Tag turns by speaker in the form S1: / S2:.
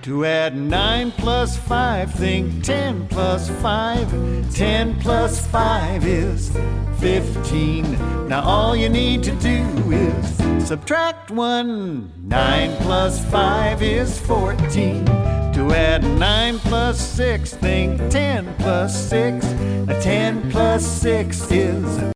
S1: To add 9 plus 5, think 10 plus 5. 10 plus 5 is 15. Now all you need to do is subtract 1. 9 plus 5 is 14. To add 9 plus 6, think 10 plus 6. 10 plus 6 is